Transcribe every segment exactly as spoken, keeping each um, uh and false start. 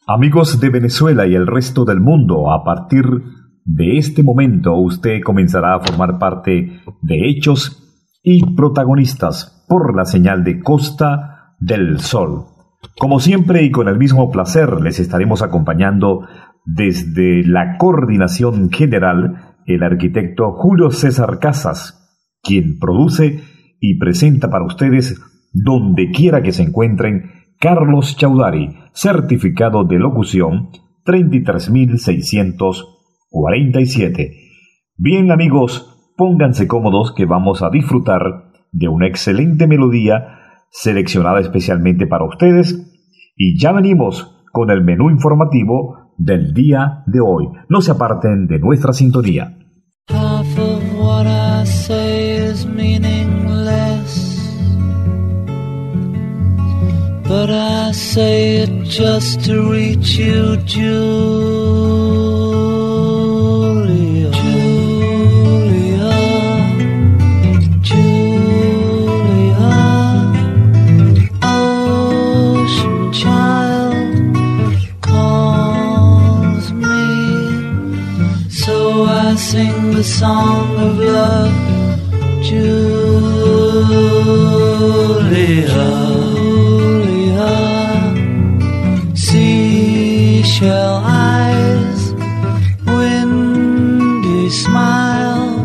Amigos de Venezuela y el resto del mundo, a partir de este momento usted comenzará a formar parte de Hechos y Protagonistas por la señal de Costa del Sol. Como siempre y con el mismo placer les estaremos acompañando desde la coordinación general el arquitecto Julio César Casas, quien produce y presenta para ustedes donde quiera que se encuentren Carlos Chaudhary, certificado de locución treinta y tres mil seiscientos cuarenta y siete. Bien amigos, pónganse cómodos que vamos a disfrutar de una excelente melodía seleccionada especialmente para ustedes y ya venimos con el menú informativo del día de hoy. No se aparten de nuestra sintonía. Half of what I say is meaningless, but I say it just to reach you, Julia. Julia, Julia, ocean child calls me, so I sing the song of love, Julia. Seashell eyes, windy smile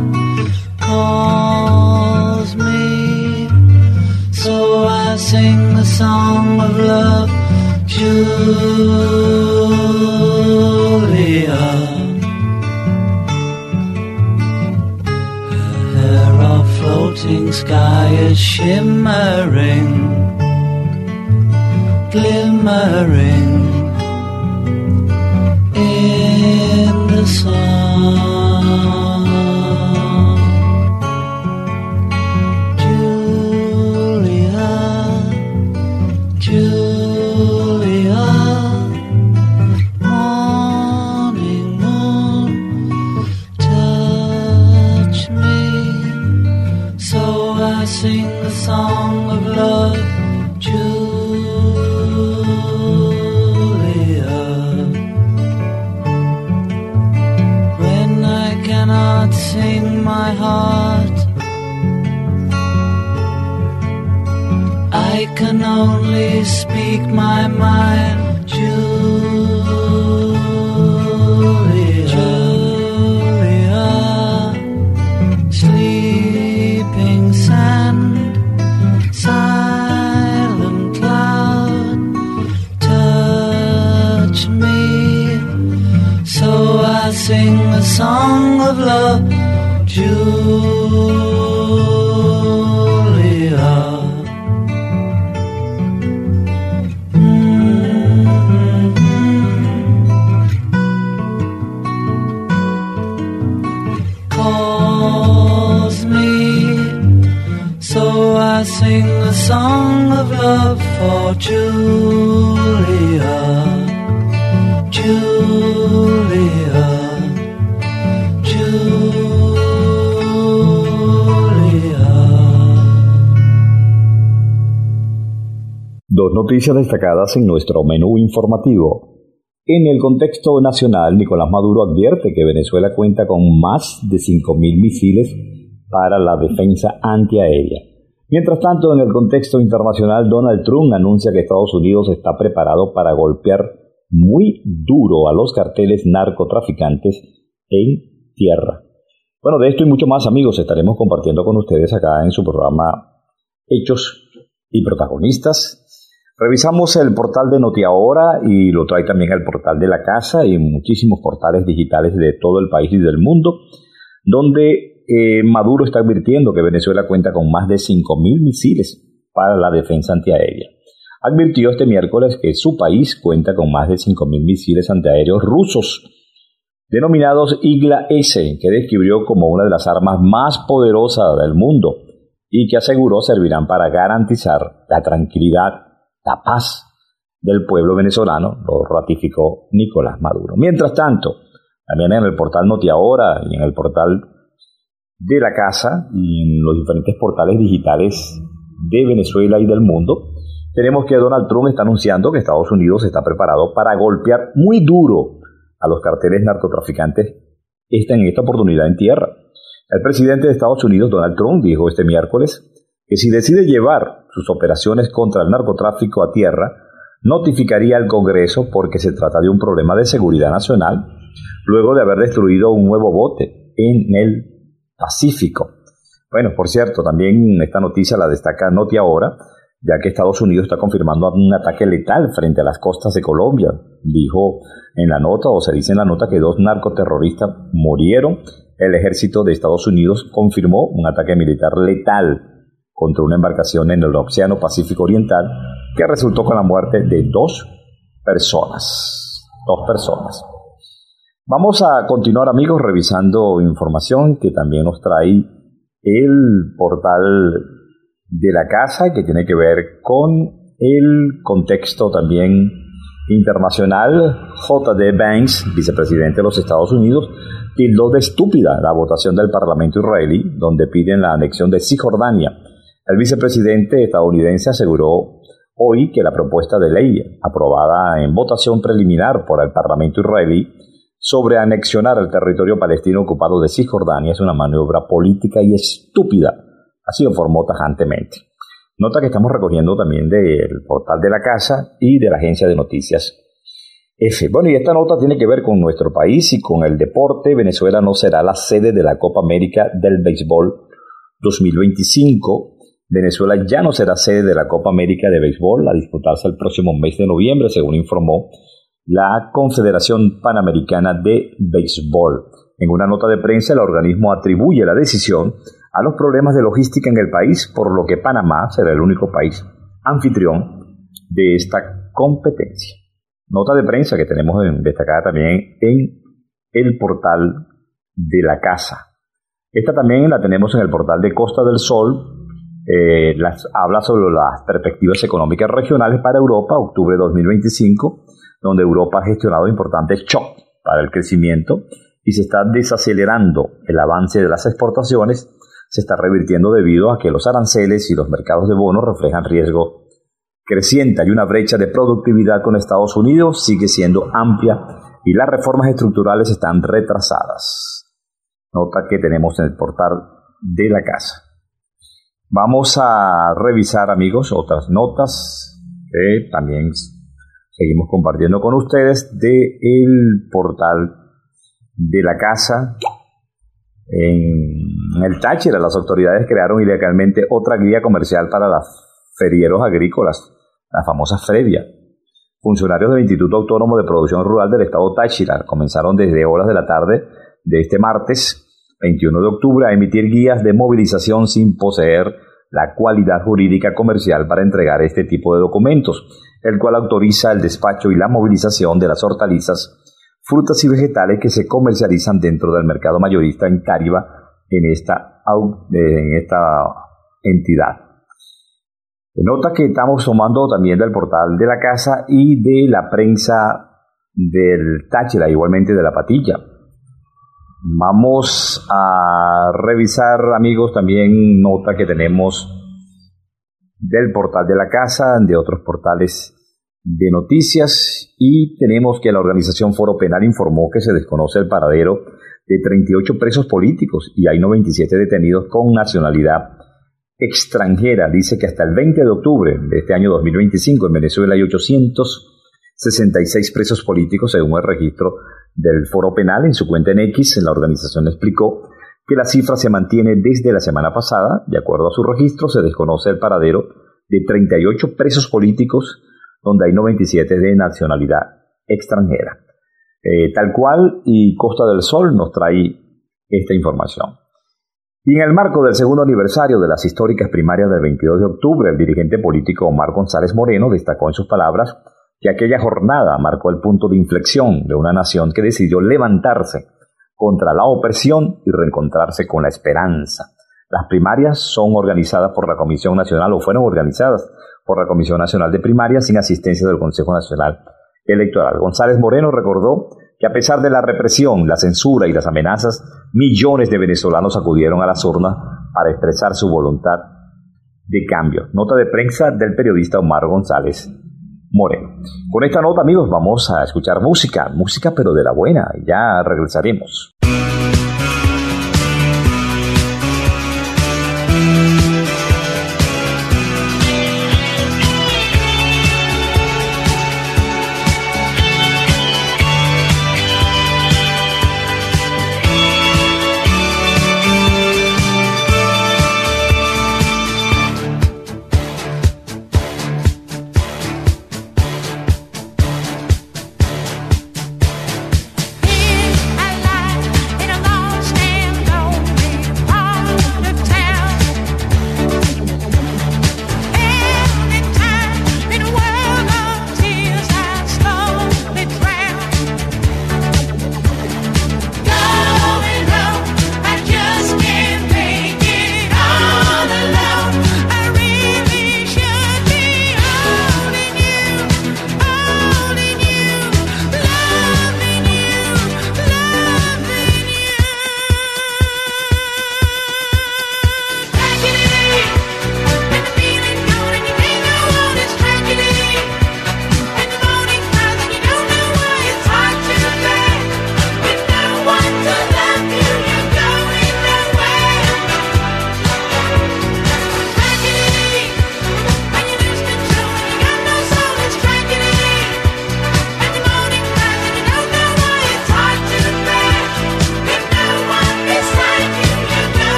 calls me, so I sing the song of love, Julia. Her hair of floating sky is shimmering, glimmering in the sun. Julia, Julia, morning moon, touch me, so I sing the song of love, Julia. Cannot sing my heart, I can only speak my mind, Julia. Julia, sleeping sand, silent cloud, touch me, so I sing the song of love, Julia. Mm-hmm. Calls me, so I sing the song of love for Julia, Julia. Dos noticias destacadas en nuestro menú informativo. En el contexto nacional, Nicolás Maduro advierte que Venezuela cuenta con más de cinco mil misiles para la defensa antiaérea. Mientras tanto, en el contexto internacional, Donald Trump anuncia que Estados Unidos está preparado para golpear muy duro a los carteles narcotraficantes en tierra. Bueno, de esto y mucho más, amigos, estaremos compartiendo con ustedes acá en su programa Hechos y Protagonistas. Revisamos el portal de Notiahora y lo trae también el portal de La Casa y muchísimos portales digitales de todo el país y del mundo, donde eh, Maduro está advirtiendo que Venezuela cuenta con más de cinco mil misiles para la defensa antiaérea. Advirtió este miércoles que su país cuenta con más de cinco mil misiles antiaéreos rusos, denominados Igla-S, que describió como una de las armas más poderosas del mundo y que aseguró servirán para garantizar la tranquilidad, la paz del pueblo venezolano, lo ratificó Nicolás Maduro. Mientras tanto, también en el portal Notiahora y en el portal de La Casa y en los diferentes portales digitales de Venezuela y del mundo, tenemos que Donald Trump está anunciando que Estados Unidos está preparado para golpear muy duro a los carteles narcotraficantes esta, en esta oportunidad en tierra. El presidente de Estados Unidos, Donald Trump, dijo este miércoles que si decide llevar sus operaciones contra el narcotráfico a tierra, notificaría al Congreso porque se trata de un problema de seguridad nacional, luego de haber destruido un nuevo bote en el Pacífico. Bueno, por cierto, también esta noticia la destaca Noti Ahora, ya que Estados Unidos está confirmando un ataque letal frente a las costas de Colombia. Dijo en la nota, o se dice en la nota, que dos narcoterroristas murieron. El ejército de Estados Unidos confirmó un ataque militar letal contra una embarcación en el Océano Pacífico Oriental que resultó con la muerte de dos personas. Dos personas. Vamos a continuar, amigos, revisando información que también nos trae el portal de la casa, que tiene que ver con el contexto también internacional. J D Vance, vicepresidente de los Estados Unidos, tildó de estúpida la votación del Parlamento israelí, donde piden la anexión de Cisjordania. El vicepresidente estadounidense aseguró hoy que la propuesta de ley aprobada en votación preliminar por el Parlamento israelí sobre anexionar el territorio palestino ocupado de Cisjordania es una maniobra política y estúpida. Así informó tajantemente. Nota que estamos recogiendo también del portal de la casa y de la agencia de noticias F. Bueno, y esta nota tiene que ver con nuestro país y con el deporte. Venezuela no será la sede de la Copa América del Béisbol dos mil veinticinco. Venezuela ya no será sede de la Copa América de Béisbol a disputarse el próximo mes de noviembre, según informó la Confederación Panamericana de Béisbol. En una nota de prensa, el organismo atribuye la decisión a los problemas de logística en el país, por lo que Panamá será el único país anfitrión de esta competencia. Nota de prensa que tenemos destacada también en el portal de la casa. Esta también la tenemos en el portal de Costa del Sol. Eh, las, habla sobre las perspectivas económicas regionales para Europa, octubre de dos mil veinticinco, donde Europa ha gestionado importantes shocks para el crecimiento y se está desacelerando el avance de las exportaciones. Se está revirtiendo debido a que los aranceles y los mercados de bonos reflejan riesgo creciente. Hay una brecha de productividad con Estados Unidos, sigue siendo amplia y las reformas estructurales están retrasadas. Nota que tenemos en el portal de la casa. Vamos a revisar, amigos, otras notas que también seguimos compartiendo con ustedes del portal de la casa. En el Táchira, las autoridades crearon ilegalmente otra guía comercial para los ferieros agrícolas, la famosa Fredia. Funcionarios del Instituto Autónomo de Producción Rural del Estado Táchira comenzaron desde horas de la tarde de este martes veintiuno de octubre a emitir guías de movilización sin poseer la cualidad jurídica comercial para entregar este tipo de documentos, el cual autoriza el despacho y la movilización de las hortalizas, frutas y vegetales que se comercializan dentro del mercado mayorista en Cáriba en esta, en esta entidad. Nota que estamos tomando también del portal de la casa y de la prensa del Táchira, igualmente de la Patilla. Vamos a revisar, amigos, también nota que tenemos del portal de la casa, de otros portales de noticias, y tenemos que la organización Foro Penal informó que se desconoce el paradero de treinta y ocho presos políticos y hay noventa y siete detenidos con nacionalidad extranjera. Dice que hasta el veinte de octubre de este año dos mil veinticinco en Venezuela hay ochocientos sesenta y seis presos políticos según el registro del Foro Penal. En su cuenta en X, la organización explicó que la cifra se mantiene desde la semana pasada. De acuerdo a su registro, se desconoce el paradero de treinta y ocho presos políticos, donde hay noventa y siete de nacionalidad extranjera. Eh, tal cual, y Costa del Sol nos trae esta información. Y en el marco del segundo aniversario de las históricas primarias del veintidós de octubre, el dirigente político Omar González Moreno destacó en sus palabras que aquella jornada marcó el punto de inflexión de una nación que decidió levantarse contra la opresión y reencontrarse con la esperanza. Las primarias son organizadas por la Comisión Nacional, o fueron organizadas por la Comisión Nacional de Primarias sin asistencia del Consejo Nacional Electoral. González Moreno recordó que a pesar de la represión, la censura y las amenazas, millones de venezolanos acudieron a las urnas para expresar su voluntad de cambio. Nota de prensa del periodista Omar González Moreno. Con esta nota, amigos, vamos a escuchar música, música pero de la buena. Ya regresaremos. Alive.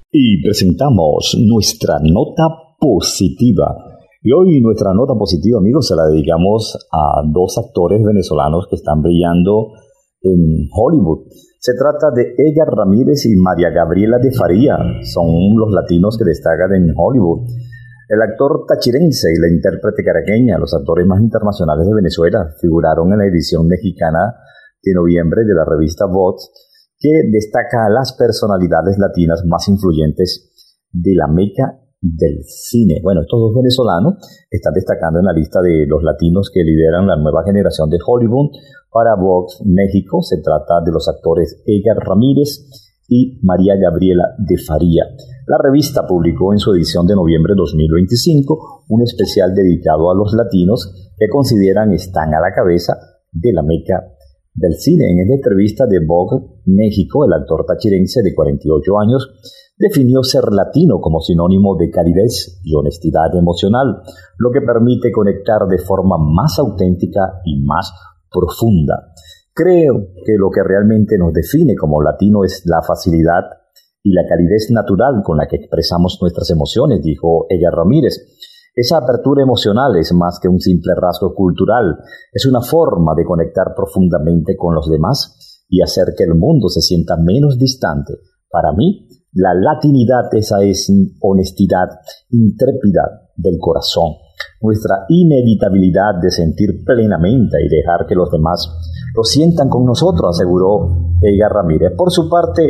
Y presentamos nuestra nota positiva. Y hoy nuestra nota positiva, amigos, se la dedicamos a dos actores venezolanos que están brillando en Hollywood. Se trata de Edgar Ramírez y María Gabriela de Faría. Son los latinos que destacan en Hollywood. El actor tachirense y la intérprete caraqueña, los actores más internacionales de Venezuela, figuraron en la edición mexicana de noviembre de la revista Vogue, que destaca a las personalidades latinas más influyentes de la meca del cine. Bueno, estos dos venezolanos están destacando en la lista de los latinos que lideran la nueva generación de Hollywood. Para Vogue México se trata de los actores Edgar Ramírez y María Gabriela de Faría. La revista publicó en su edición de noviembre de dos mil veinticinco un especial dedicado a los latinos que consideran están a la cabeza de la meca del cine. En esta entrevista de Vogue México, el actor tachirense de cuarenta y ocho años definió ser latino como sinónimo de calidez y honestidad emocional, lo que permite conectar de forma más auténtica y más profunda. Creo que lo que realmente nos define como latino es la facilidad y la calidez natural con la que expresamos nuestras emociones, dijo Edgar Ramírez. Esa apertura emocional es más que un simple rasgo cultural, es una forma de conectar profundamente con los demás y hacer que el mundo se sienta menos distante. Para mí, la latinidad, esa es honestidad intrépida del corazón, nuestra inevitabilidad de sentir plenamente y dejar que los demás lo sientan con nosotros, aseguró Edgar Ramírez. Por su parte,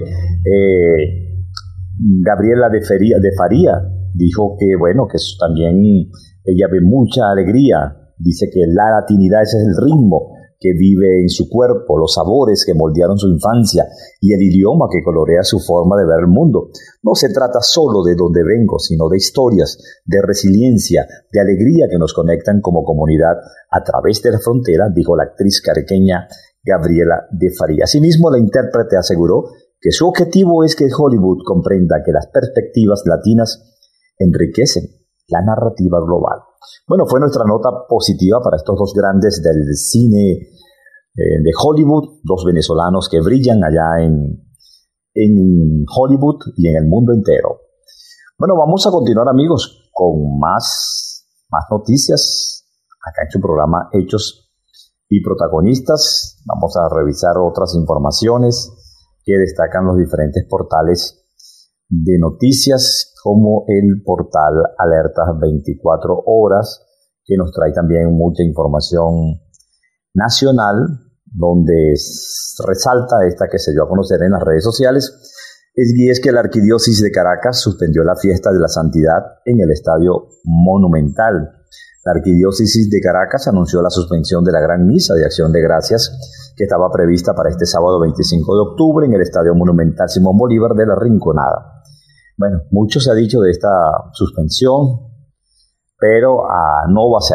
eh, Gabriela de Faría, de Faría dijo que, bueno, que también ella ve mucha alegría. Dice que la latinidad ese es el ritmo que vive en su cuerpo, los sabores que moldearon su infancia y el idioma que colorea su forma de ver el mundo. No se trata solo de dónde vengo, sino de historias, de resiliencia, de alegría que nos conectan como comunidad a través de la frontera, dijo la actriz caraqueña Gabriela de Faría. Asimismo, la intérprete aseguró que su objetivo es que Hollywood comprenda que las perspectivas latinas enriquecen la narrativa global. Bueno, fue nuestra nota positiva para estos dos grandes del cine eh, de Hollywood, dos venezolanos que brillan allá en, en Hollywood y en el mundo entero. Bueno, vamos a continuar, amigos, con más, más noticias acá en su programa Hechos y Protagonistas. Vamos a revisar otras informaciones que destacan los diferentes portales de noticias, como el portal Alertas veinticuatro horas, que nos trae también mucha información nacional, donde resalta esta que se dio a conocer en las redes sociales, y es que la Arquidiócesis de Caracas suspendió la fiesta de la Santidad en el Estadio Monumental. La Arquidiócesis de Caracas anunció la suspensión de la Gran Misa de Acción de Gracias que estaba prevista para este sábado veinticinco de octubre en el Estadio Monumental Simón Bolívar de La Rinconada. Bueno, mucho se ha dicho de esta suspensión, pero ah, no va a ser.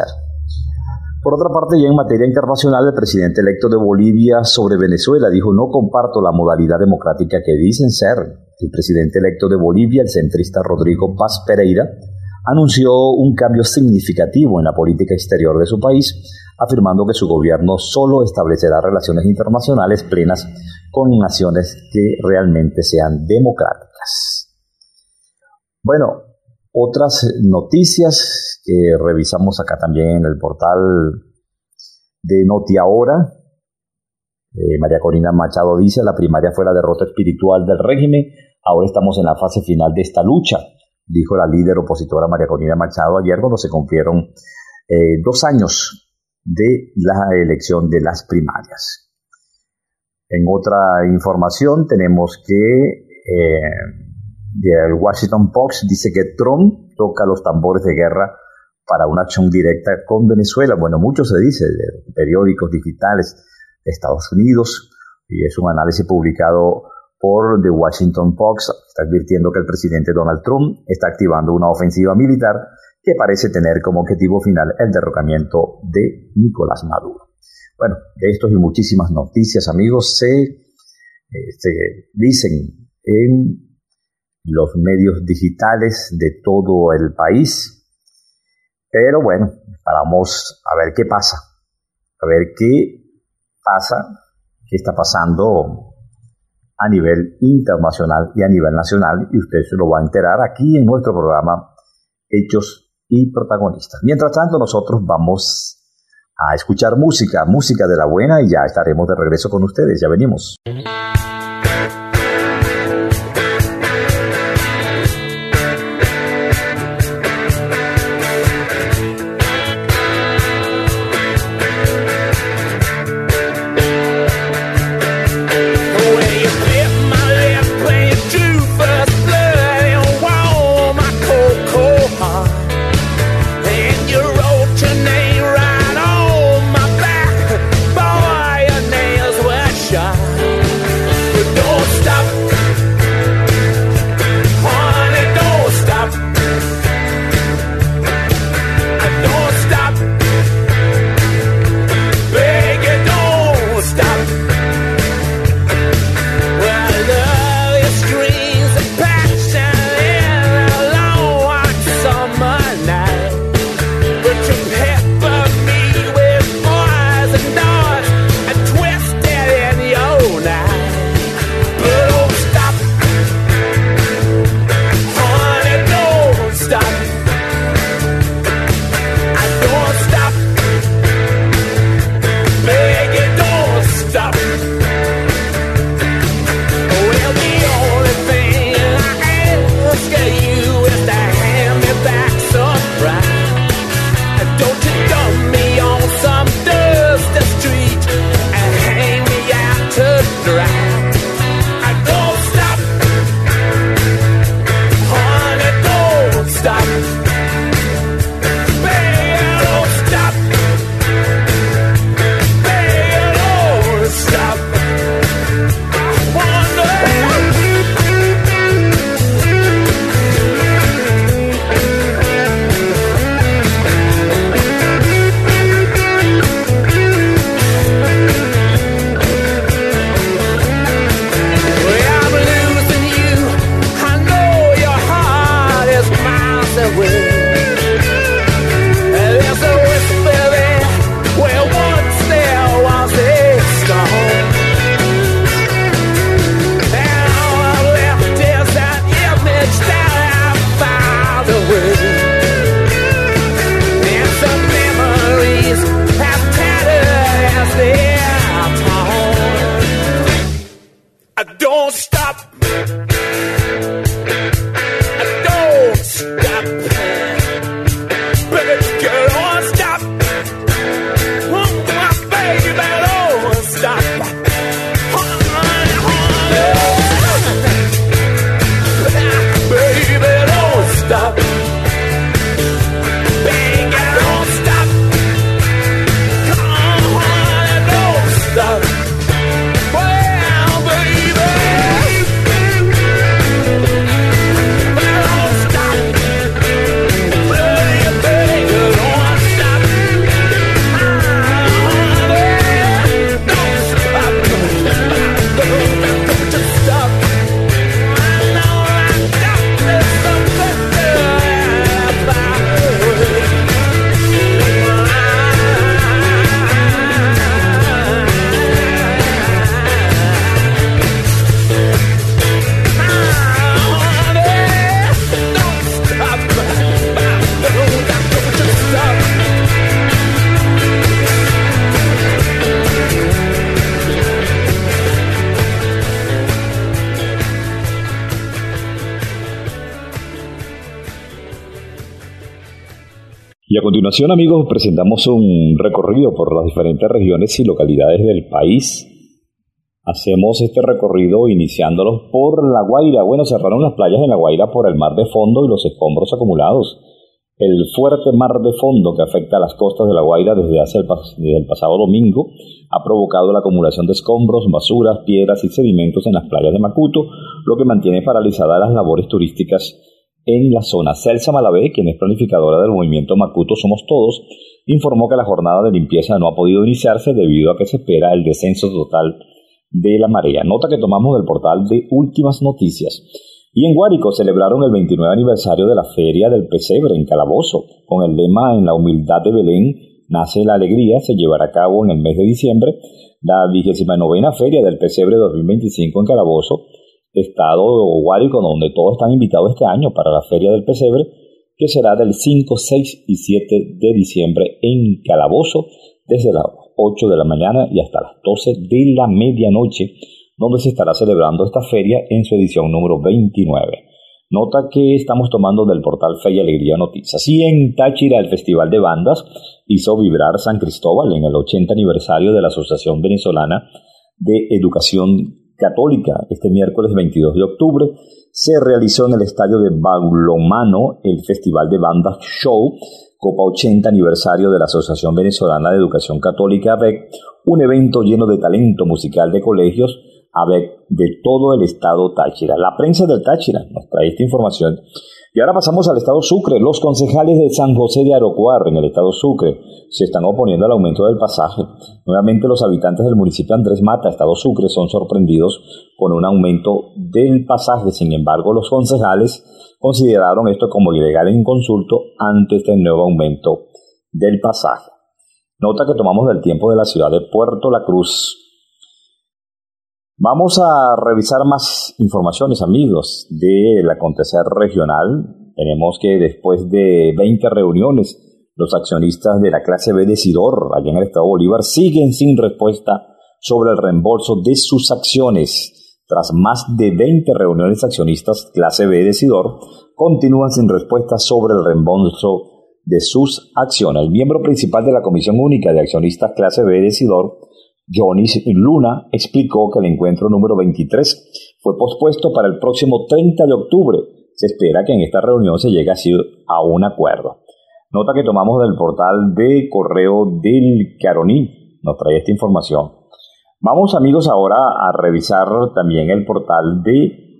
Por otra parte, ya en materia internacional, el presidente electo de Bolivia sobre Venezuela dijo: no comparto la modalidad democrática que dicen ser. El presidente electo de Bolivia, el centrista Rodrigo Paz Pereira, anunció un cambio significativo en la política exterior de su país, afirmando que su gobierno solo establecerá relaciones internacionales plenas con naciones que realmente sean democráticas. Bueno, otras noticias que revisamos acá también en el portal de Notiahora. Eh, María Corina Machado dice: la primaria fue la derrota espiritual del régimen, ahora estamos en la fase final de esta lucha, dijo la líder opositora María Corina Machado ayer cuando se cumplieron eh, dos años de la elección de las primarias. En otra información tenemos que eh, el Washington Post dice que Trump toca los tambores de guerra para una acción directa con Venezuela. Bueno, mucho se dice de periódicos digitales de Estados Unidos, y es un análisis publicado por The Washington Post. Está advirtiendo que el presidente Donald Trump está activando una ofensiva militar que parece tener como objetivo final el derrocamiento de Nicolás Maduro. Bueno, de estos y muchísimas noticias, amigos, se, eh, se dicen en los medios digitales de todo el país. Pero bueno, vamos a ver qué pasa, a ver qué pasa, qué está pasando a nivel internacional y a nivel nacional, y usted se lo va a enterar aquí en nuestro programa Hechos y Protagonistas. Mientras tanto, nosotros vamos a escuchar música, música de la buena, y ya estaremos de regreso con ustedes. Ya venimos. Y a continuación, amigos, presentamos un recorrido por las diferentes regiones y localidades del país. Hacemos este recorrido iniciándolos por La Guaira. Bueno, cerraron las playas en La Guaira por el mar de fondo y los escombros acumulados. El fuerte mar de fondo que afecta a las costas de La Guaira desde, hace el, desde el pasado domingo ha provocado la acumulación de escombros, basuras, piedras y sedimentos en las playas de Macuto, lo que mantiene paralizadas las labores turísticas en la zona. Celsa Malavé, quien es planificadora del movimiento Macuto Somos Todos, informó que la jornada de limpieza no ha podido iniciarse debido a que se espera el descenso total de la marea. Nota que tomamos del portal de Últimas Noticias. Y en Guárico celebraron el veintinueve aniversario de la Feria del Pesebre en Calabozo, con el lema "En la humildad de Belén nace la alegría". Se llevará a cabo en el mes de diciembre la vigésima novena Feria del Pesebre dos mil veinticinco en Calabozo, estado Guárico, donde todos están invitados este año para la Feria del Pesebre, que será del cinco, seis y siete de diciembre en Calabozo, desde las ocho de la mañana y hasta las doce de la medianoche, donde se estará celebrando esta feria en su edición número veintinueve. Nota que estamos tomando del portal Fe y Alegría Noticias. Y en Táchira, el Festival de Bandas hizo vibrar San Cristóbal en el ochenta aniversario de la Asociación Venezolana de Educación Católica. Este miércoles veintidós de octubre se realizó en el estadio de Balonmano el Festival de Bandas Show, Copa ochenta aniversario de la Asociación Venezolana de Educación Católica, A B E C, un evento lleno de talento musical de colegios A B E C de todo el estado Táchira. La prensa del Táchira nos trae esta información. Y ahora pasamos al estado Sucre. Los concejales de San José de Arocuar, en el estado Sucre, se están oponiendo al aumento del pasaje. Nuevamente, los habitantes del municipio Andrés Mata, estado Sucre, son sorprendidos con un aumento del pasaje. Sin embargo, los concejales consideraron esto como ilegal e inconsulto ante este nuevo aumento del pasaje. Nota que tomamos del tiempo de la ciudad de Puerto La Cruz. Vamos a revisar más informaciones, amigos, del acontecer regional. Tenemos que después de veinte reuniones, los accionistas de la clase B de Sidor, allá en el estado Bolívar, siguen sin respuesta sobre el reembolso de sus acciones. Tras más de veinte reuniones, accionistas clase B de Sidor continúan sin respuesta sobre el reembolso de sus acciones. El miembro principal de la Comisión Única de Accionistas clase B de Sidor, Jonis Luna, explicó que el encuentro número veintitrés fue pospuesto para el próximo treinta de octubre. Se espera que en esta reunión se llegue así a un acuerdo. Nota que tomamos del portal de correo del Caroní, nos trae esta información. Vamos, amigos, ahora a revisar también el portal de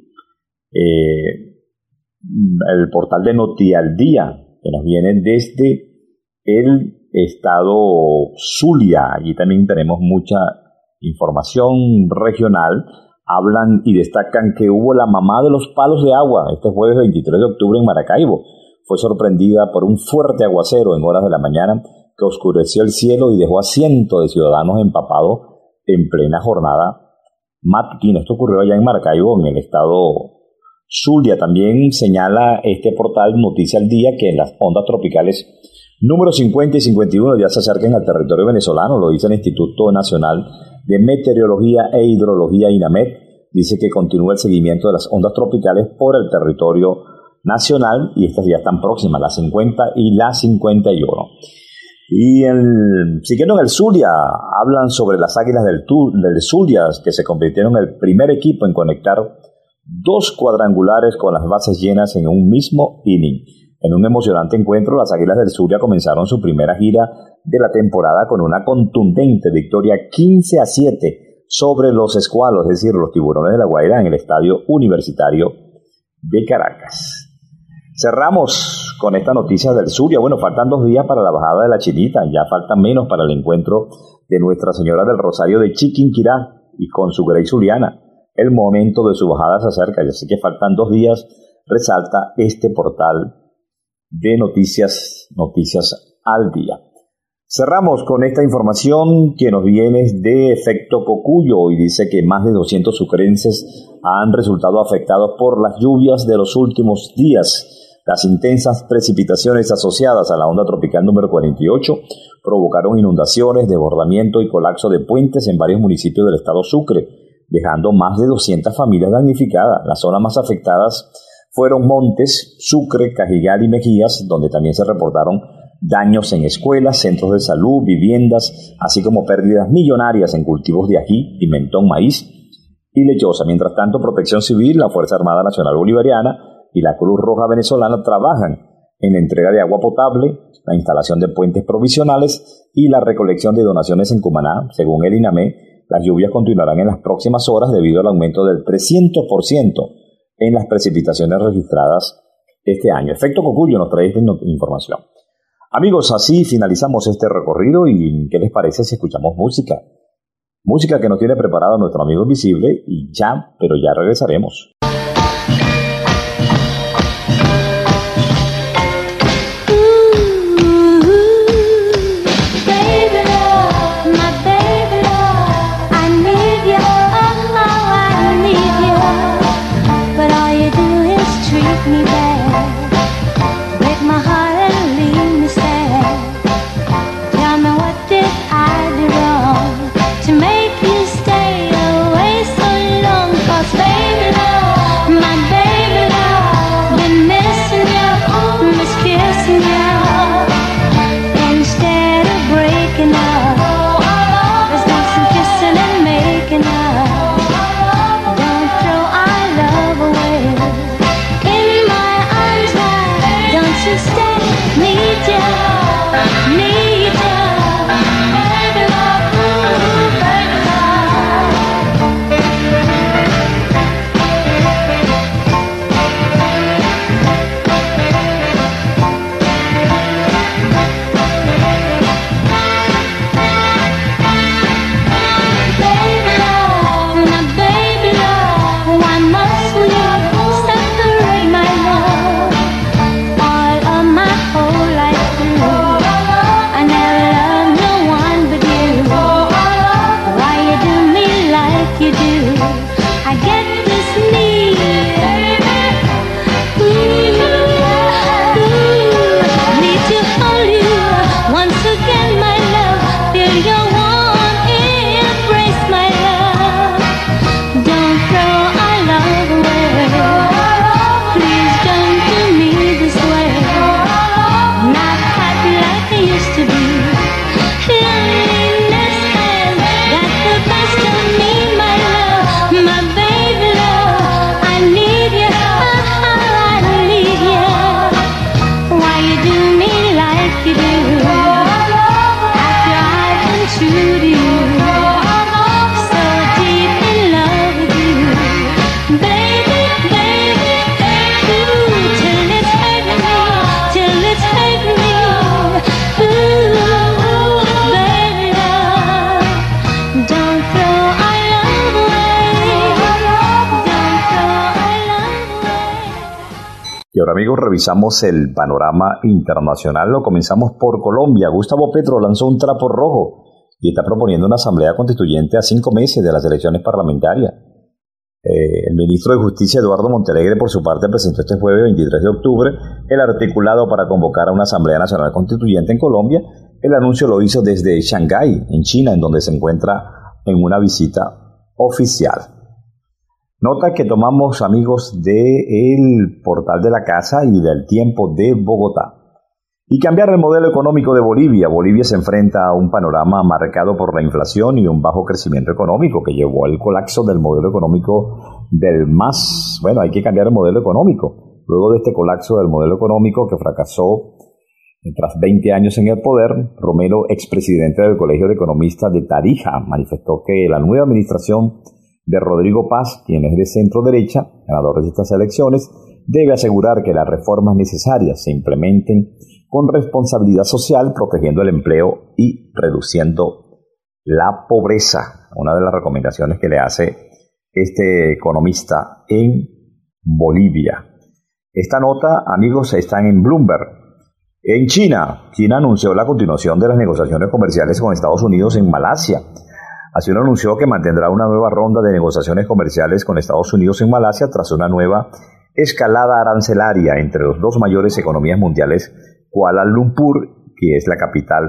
eh, el portal de Noti al Día, que nos viene desde el estado Zulia. Allí también tenemos mucha información regional. Hablan y destacan que hubo la mamá de los palos de agua este jueves veintitrés de octubre en Maracaibo. Fue sorprendida por un fuerte aguacero en horas de la mañana que oscureció el cielo y dejó a cientos de ciudadanos empapados en plena jornada matutina. Esto ocurrió allá en Maracaibo, en el estado Zulia. También señala este portal Noticia al Día que en las ondas tropicales número cincuenta y cincuenta y uno ya se acercan al territorio venezolano, lo dice el Instituto Nacional de Meteorología e Hidrología, INAMET. Dice que continúa el seguimiento de las ondas tropicales por el territorio nacional y estas ya están próximas, las cincuenta y las cincuenta y uno. Y el, siguiendo en el Zulia, hablan sobre las Águilas del, del Zulia, que se convirtieron en el primer equipo en conectar dos cuadrangulares con las bases llenas en un mismo inning. En un emocionante encuentro, las Águilas del Zulia comenzaron su primera gira de la temporada con una contundente victoria quince a siete sobre los Escualos, es decir, los Tiburones de La Guaira, en el Estadio Universitario de Caracas. Cerramos con esta noticia del Zulia. Bueno, faltan dos días para la bajada de la Chinita, ya faltan menos para el encuentro de Nuestra Señora del Rosario de Chiquinquirá y con su Grey Zuliana. El momento de su bajada se acerca, ya sé que faltan dos días, resalta este portal de noticias, noticias al día. Cerramos con esta información que nos viene de Efecto Cocuyo y dice que más de doscientos sucrenses han resultado afectados por las lluvias de los últimos días. Las intensas precipitaciones asociadas a la onda tropical número cuarenta y ocho provocaron inundaciones, desbordamiento y colapso de puentes en varios municipios del estado Sucre, dejando más de doscientas familias damnificadas. Las zonas más afectadas fueron Montes, Sucre, Cajigal y Mejías, donde también se reportaron daños en escuelas, centros de salud, viviendas, así como pérdidas millonarias en cultivos de ají, pimentón, maíz y lechosa. Mientras tanto, Protección Civil, la Fuerza Armada Nacional Bolivariana y la Cruz Roja Venezolana trabajan en la entrega de agua potable, la instalación de puentes provisionales y la recolección de donaciones en Cumaná. Según el INAME, las lluvias continuarán en las próximas horas debido al aumento del trescientos por ciento en las precipitaciones registradas este año. Efecto Cocuyo nos trae esta información. Amigos, así finalizamos este recorrido y ¿qué les parece si escuchamos música? Música que nos tiene preparado nuestro amigo Invisible y ya, pero ya regresaremos. Baby love, my baby love. Pero amigos, revisamos el panorama internacional. Lo comenzamos por Colombia. Gustavo Petro lanzó un trapo rojo y está proponiendo una asamblea constituyente a cinco meses de las elecciones parlamentarias. Eh, el ministro de Justicia, Eduardo Montalegre, por su parte, presentó este jueves veintitrés de octubre el articulado para convocar a una asamblea nacional constituyente en Colombia. El anuncio lo hizo desde Shanghái, en China, en donde se encuentra en una visita oficial. Nota que tomamos, amigos, del portal de la casa y del Tiempo de Bogotá. Y cambiar el modelo económico de Bolivia. Bolivia se enfrenta a un panorama marcado por la inflación y un bajo crecimiento económico que llevó al colapso del modelo económico del MAS. Bueno, hay que cambiar el modelo económico. Luego de este colapso del modelo económico que fracasó tras veinte años en el poder, Romero, expresidente del Colegio de Economistas de Tarija, manifestó que la nueva administración de Rodrigo Paz, quien es de centro derecha, ganador de estas elecciones, debe asegurar que las reformas necesarias se implementen con responsabilidad social, protegiendo el empleo y reduciendo la pobreza. Una de las recomendaciones que le hace este economista en Bolivia. Esta nota, amigos, está en Bloomberg. En China, China anunció la continuación de las negociaciones comerciales con Estados Unidos en Malasia. Así lo anunció que mantendrá una nueva ronda de negociaciones comerciales con Estados Unidos en Malasia tras una nueva escalada arancelaria entre las dos mayores economías mundiales, Kuala Lumpur, que es la capital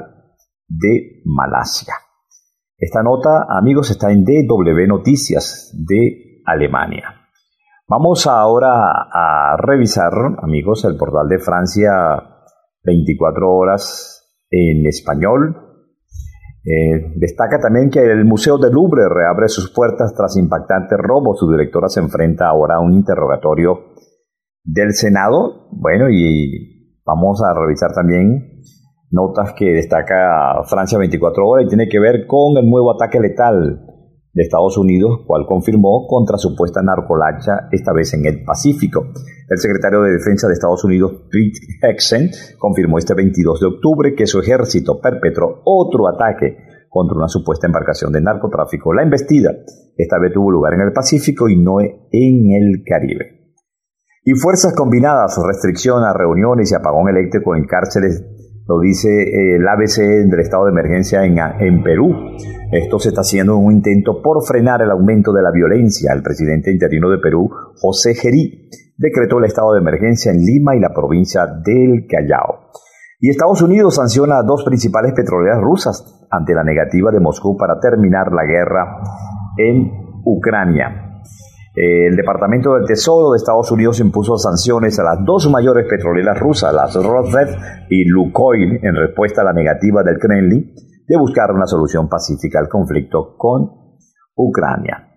de Malasia. Esta nota, amigos, está en D W Noticias de Alemania. Vamos ahora a revisar, amigos, el portal de Francia veinticuatro horas en español. Eh, destaca también que el Museo del Louvre reabre sus puertas tras impactante robo. Su directora se enfrenta ahora a un interrogatorio del Senado. Bueno, y vamos a revisar también notas que destaca Francia veinticuatro horas y tiene que ver con el nuevo ataque letal de Estados Unidos, cual confirmó contra supuesta narcolacha, esta vez en el Pacífico. El secretario de Defensa de Estados Unidos, Pete Hegseth, confirmó este veintidós de octubre que su ejército perpetró otro ataque contra una supuesta embarcación de narcotráfico. La embestida esta vez tuvo lugar en el Pacífico y no en el Caribe. Y fuerzas combinadas, restricción a reuniones y apagón eléctrico en cárceles, lo dice el A B C del estado de emergencia en, en Perú. Esto se está haciendo en un intento por frenar el aumento de la violencia. El presidente interino de Perú, José Gerí, decretó el estado de emergencia en Lima y la provincia del Callao. Y Estados Unidos sanciona a dos principales petroleras rusas ante la negativa de Moscú para terminar la guerra en Ucrania. El Departamento del Tesoro de Estados Unidos impuso sanciones a las dos mayores petroleras rusas, las Rosneft y Lukoil, en respuesta a la negativa del Kremlin de buscar una solución pacífica al conflicto con Ucrania.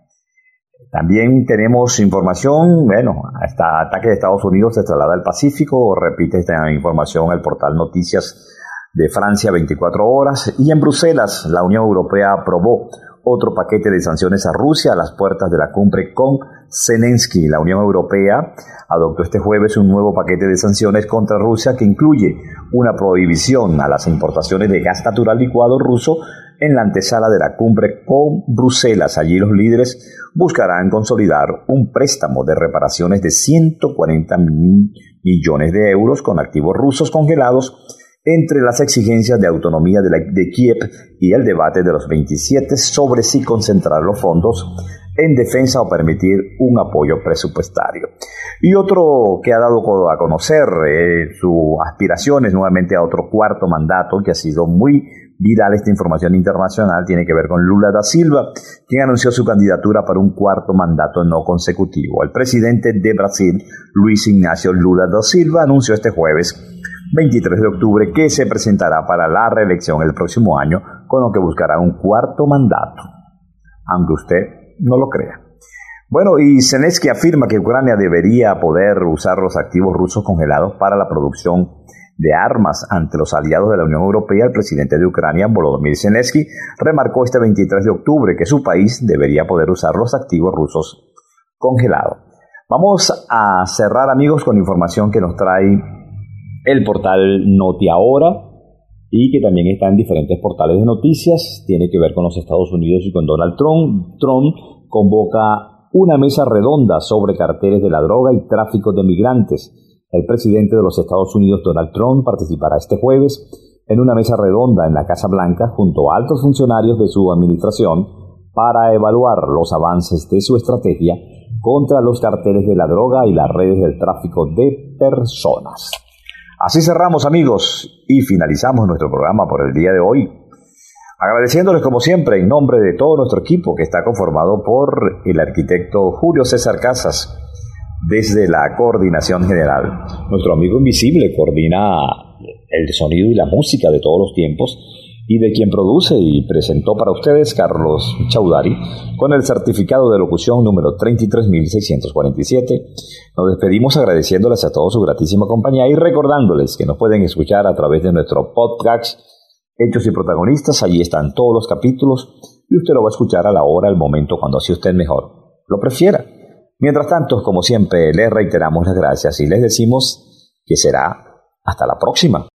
También tenemos información, bueno, este ataque de Estados Unidos se traslada al Pacífico, repite esta información el portal Noticias de Francia veinticuatro horas, y en Bruselas la Unión Europea aprobó otro paquete de sanciones a Rusia a las puertas de la cumbre con Zelensky. La Unión Europea adoptó este jueves un nuevo paquete de sanciones contra Rusia que incluye una prohibición a las importaciones de gas natural licuado ruso en la antesala de la cumbre con Bruselas. Allí los líderes buscarán consolidar un préstamo de reparaciones de ciento cuarenta mil millones de euros con activos rusos congelados entre las exigencias de autonomía de, la, de Kiev y el debate de los veintisiete sobre si concentrar los fondos en defensa o permitir un apoyo presupuestario. Y otro que ha dado a conocer eh, sus aspiraciones nuevamente a otro cuarto mandato, que ha sido muy viral esta información internacional, tiene que ver con Lula da Silva, quien anunció su candidatura para un cuarto mandato no consecutivo. El presidente de Brasil, Luis Ignacio Lula da Silva, anunció este jueves veintitrés de octubre que se presentará para la reelección el próximo año, con lo que buscará un cuarto mandato, aunque usted no lo crea. Bueno, y Zelensky afirma que Ucrania debería poder usar los activos rusos congelados para la producción de armas ante los aliados de la Unión Europea. El presidente de Ucrania, Volodymyr Zelensky, remarcó este veintitrés de octubre que su país debería poder usar los activos rusos congelados. Vamos a cerrar, amigos, con información que nos trae el portal Notiahora y que también está en diferentes portales de noticias. Tiene que ver con los Estados Unidos y con Donald Trump. Trump convoca una mesa redonda sobre carteles de la droga y tráfico de migrantes. El presidente de los Estados Unidos, Donald Trump, participará este jueves en una mesa redonda en la Casa Blanca junto a altos funcionarios de su administración para evaluar los avances de su estrategia contra los carteles de la droga y las redes del tráfico de personas. Así cerramos, amigos, y finalizamos nuestro programa por el día de hoy, agradeciéndoles como siempre en nombre de todo nuestro equipo que está conformado por el arquitecto Julio César Casas desde la coordinación general. Nuestro amigo invisible coordina el sonido y la música de todos los tiempos, y de quien produce y presentó para ustedes Carlos Chaudhary con el certificado de locución número treinta y tres mil seiscientos cuarenta y siete. Nos despedimos agradeciéndoles a todos su gratísima compañía y recordándoles que nos pueden escuchar a través de nuestro podcast Hechos y Protagonistas. Allí están todos los capítulos y usted lo va a escuchar a la hora, al momento, cuando así usted mejor lo prefiera. Mientras tanto, como siempre, les reiteramos las gracias y les decimos que será hasta la próxima.